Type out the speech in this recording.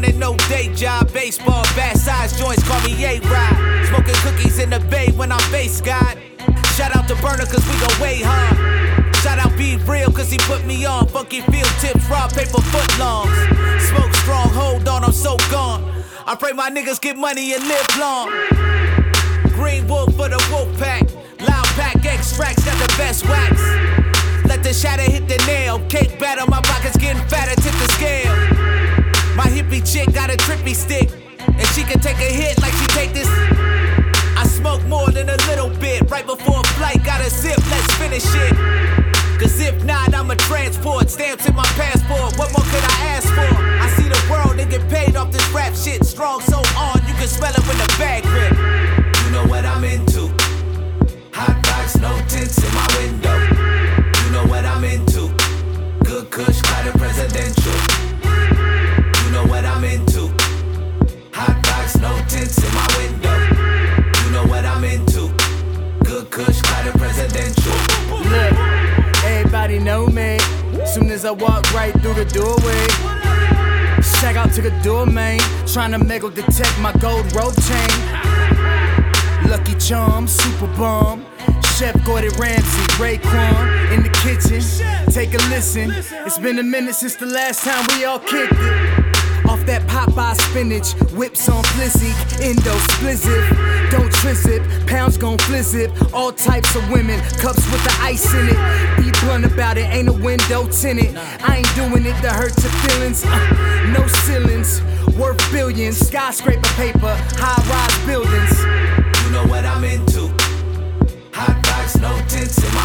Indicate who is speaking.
Speaker 1: morning, no day job. Baseball, bad size joints, call me A-Rod. Smoking cookies in the bay when I'm base God. Shout out to Burner cause we go way hard. Shout out Be Real cause he put me on. Funky field tips, raw paper footlongs. Smoke strong, hold on, I'm so gone. I pray my niggas get money and live long. Green wolf for the wolf pack. Loud pack extracts got the best wax. Let the shatter hit the nail. Cake batter, my pockets getting fatter, tip the scale. My hippie chick got a trippy stick, and she can take a hit like she take this. I smoke more than a little bit. Right before a flight, got a zip, let's finish it. Cause if not, I'm a transport. Stamps in my passport, what more could I ask for? I see the world and get paid off this rap shit. Strong, so on, you can smell it when the bag grip. You know what I'm into. Hot box, no tints in my window. You know what I'm into. Good kush, got it presidential. You know what I'm into. Hot box, no tints in my window. You know what I'm into. Good kush, got it presidential.
Speaker 2: Look, everybody know me. Soon as I walk right through the doorway. Shout out to the doorman, tryna Mego detect my gold rope chain. Lucky Charm, Super Bomb, Chef Gordon Ramsay, Raekwon in the kitchen. Take a listen. It's been a minute since the last time we all kicked it. Off that Popeye spinach, whips on Flizzy, Indo Splizzip. Don't trizip, pounds gon' flizzip. All types of women, cups with the ice in it. Be blunt about it, ain't a window tinted. I ain't doing it to hurt your feelings. No ceilings, worth billions. Skyscraper paper, high-rise buildings.
Speaker 1: You know what I'm into. Hot box, no tints in my